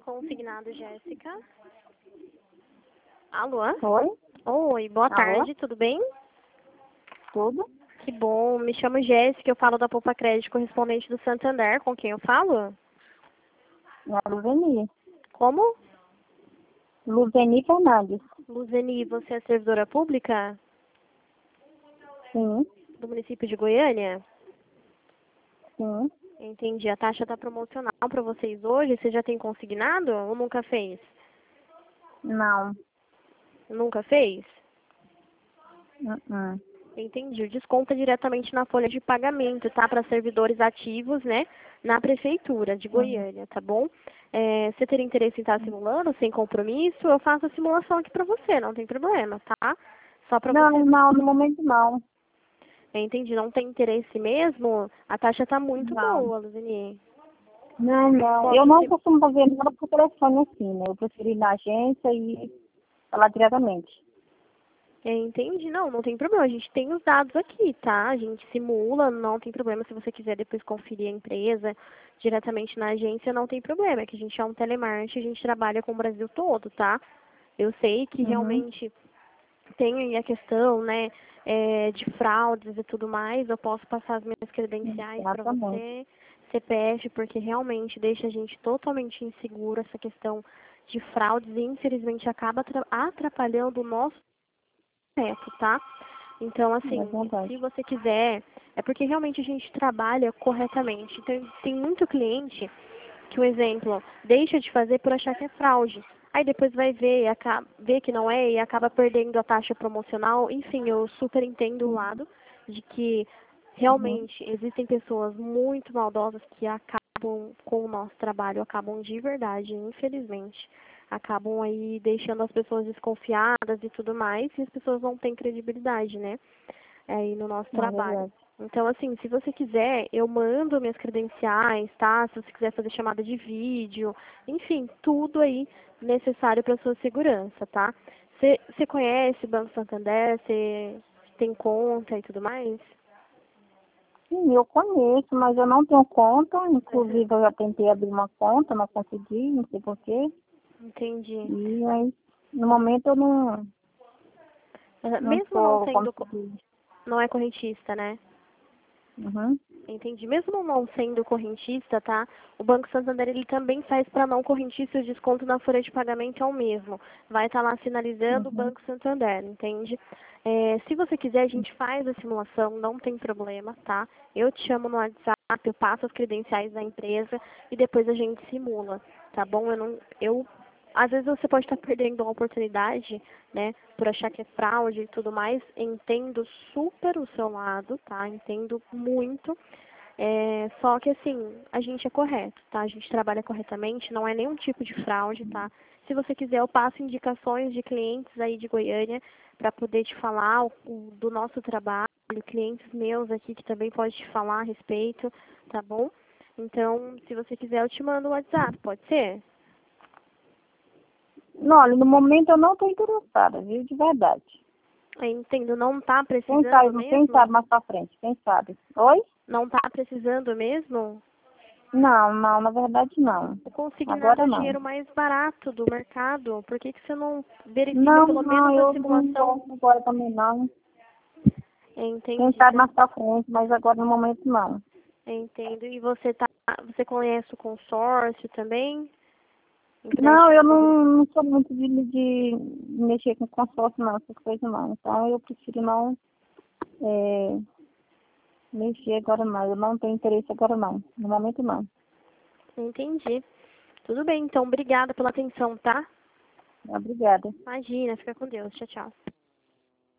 Consignado, Jéssica. Alô? Oi? Oi, boa Alô? tarde, tudo bem? Tudo? Que bom, me chamo Jéssica, eu falo da Poupa Crédito, correspondente do Santander, com quem eu falo? É a Luzeni. Como? Luzeni Fernandes. Luzeni, você é servidora pública Sim, do município de Goiânia? sim. Entendi, a taxa está promocional para vocês hoje, você já tem consignado ou nunca fez? Não. Nunca fez? Uh-uh. Entendi. O desconto é diretamente na folha de pagamento, tá? Para servidores ativos, né? Na prefeitura de Uhum. Goiânia, tá bom? Você teria interesse em estar simulando, sem compromisso? Eu faço a simulação aqui para você, não tem problema, tá? Só para você. Não, no momento não. Entendi. Não tem interesse mesmo? A taxa tá muito Não. boa, Luzini. Não. Eu não costumo fazer nada por telefone assim, né? Eu prefiro ir na agência e falar diretamente. Entendi. Não, não tem problema. A gente tem os dados aqui, tá? A gente simula, não tem problema. Se você quiser depois conferir a empresa diretamente na agência, não tem problema. É que a gente é um telemarketing, a gente trabalha com o Brasil todo, tá? Eu sei que Uhum. realmente tem aí a questão, né, de fraudes e tudo mais. Eu posso passar as minhas credenciais para Exatamente. você, CPF, porque realmente deixa a gente totalmente inseguro essa questão de fraudes e infelizmente acaba atrapalhando o nosso correto, tá? Então, É assim, se verdade. você quiser, é porque realmente a gente trabalha corretamente. Tem muito cliente que, o exemplo, deixa de fazer por achar que é fraude. Aí depois vai ver, vê que não é e acaba perdendo a taxa promocional. Enfim, eu super entendo o lado de que Uhum. realmente existem pessoas muito maldosas que acabam com o nosso trabalho, acabam de verdade, infelizmente acabam aí deixando as pessoas desconfiadas e tudo mais, e as pessoas não têm credibilidade, né? Aí no nosso É trabalho. verdade. Então, assim, se você quiser, eu mando minhas credenciais, tá? Se você quiser fazer chamada de vídeo, enfim, tudo aí necessário para sua segurança, tá? Você conhece o Banco Santander? Você tem conta e tudo mais? Sim, eu conheço, mas eu não tenho conta. Uhum. Inclusive, eu já tentei abrir uma conta, não consegui, não sei porquê. Entendi. E aí, no momento, eu não Mesmo não estou sendo, conseguindo. não é correntista, né? Uhum. Entendi. Mesmo não sendo correntista, tá? O Banco Santander ele também faz para não correntista o desconto na folha de pagamento é o mesmo. Vai estar lá sinalizando o Uhum. Banco Santander, entende? Se você quiser, a gente faz a simulação, não tem problema, tá? Eu te chamo no WhatsApp, eu passo as credenciais da empresa e depois a gente simula, tá bom? Às vezes você pode estar perdendo uma oportunidade, né, por achar que é fraude e tudo mais. Entendo super o seu lado, tá? Entendo muito. Só que assim, a gente é correto, tá? A gente trabalha corretamente, não é nenhum tipo de fraude, tá? Se você quiser, eu passo indicações de clientes aí de Goiânia para poder te falar do nosso trabalho, clientes meus aqui que também podem te falar a respeito, tá bom? Então, se você quiser, eu te mando o WhatsApp, pode ser? Não, olha, no momento eu não estou interessada, viu? De verdade. Eu entendo, não tá precisando Quem sabe mesmo? mais pra frente, quem sabe? Oi? Não tá precisando mesmo? Não, na verdade não. O consignado é Agora o não. dinheiro mais barato do mercado. Por que que você não verifica pelo menos a Eu não simulação? gosto agora também não. Quem Entendi, sabe mais pra frente, mas agora no momento não. entendo. E você conhece o consórcio também? Não, Empréstimo eu imobiliário? não sou muito de mexer com consórcio não, essas coisas não. Então eu prefiro não é, mexer agora não. Eu não tenho interesse agora não. No momento não. Entendi. Tudo bem, então. Obrigada pela atenção, tá? Obrigada. Imagina, fica com Deus. Tchau, tchau.